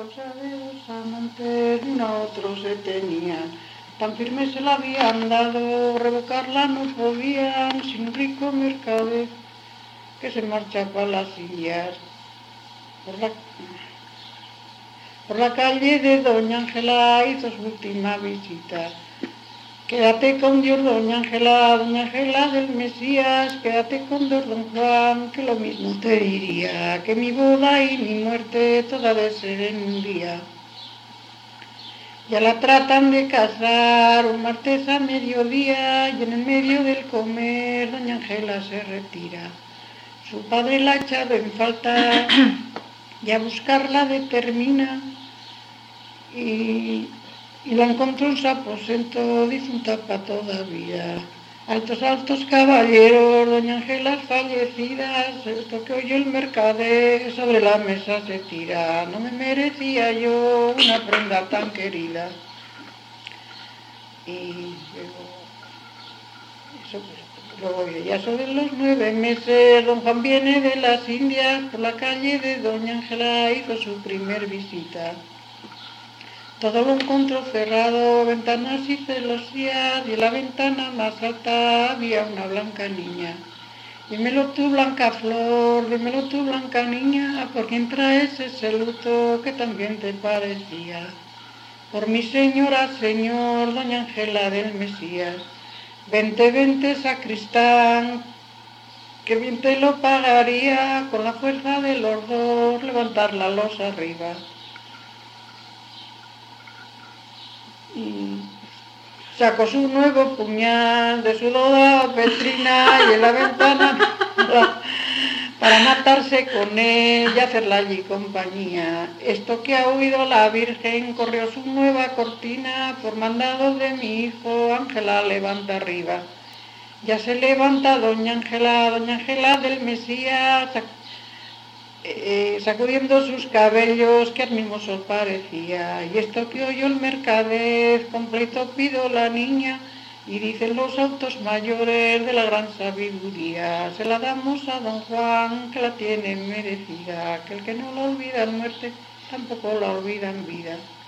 causa de dos amantes, uno a otro se tenían. Tan firme se la habían dado, revocarla no podían, sin un rico mercader que se marcha para las Indias. Por la calle de Doña Ángela hizo su última visita. Quédate con Dios, Doña Ángela del Mesías, quédate con Dios, Don Juan, que lo mismo te diría, que mi boda y mi muerte toda de ser en un día. Ya la tratan de casar un martes a mediodía y en el medio del comer Doña Ángela se retira. Su padre la ha echado en falta y a buscarla determina y la encontró en su aposento difunta para todavía. Altos caballeros, Doña Ángela es fallecida, esto que oyó el mercader sobre la mesa se tira. No me merecía yo una prenda tan querida. Y luego ya sobre los 9 meses, Don Juan viene de las Indias, por la calle de Doña Ángela hizo su primer visita. Todo lo encontró cerrado, ventanas y celosías, y en la ventana más alta había una blanca niña. Dímelo tú, blanca flor, dímelo tú, blanca niña, ¿por quién traes ese luto que también te parecía? Por mi señora, señor, Doña Ángela del Mesías. Vente, sacristán, que bien te lo pagaría, con la fuerza de los dos, levantar la losa arriba. Y sacó su nuevo puñal de su doda petrina y en la ventana para matarse con él y hacerle allí compañía. Esto que ha oído la Virgen corrió su nueva cortina por mandado de mi hijo, Ángela levanta arriba. Ya se levanta Doña Ángela del Mesías, sacudiendo sus cabellos que al mismo sol parecía. Y esto que oyó el mercader, completo pido la niña, y dicen los autos mayores de la gran sabiduría, se la damos a Don Juan, que la tiene merecida, que el que no la olvida en muerte, tampoco la olvida en vida.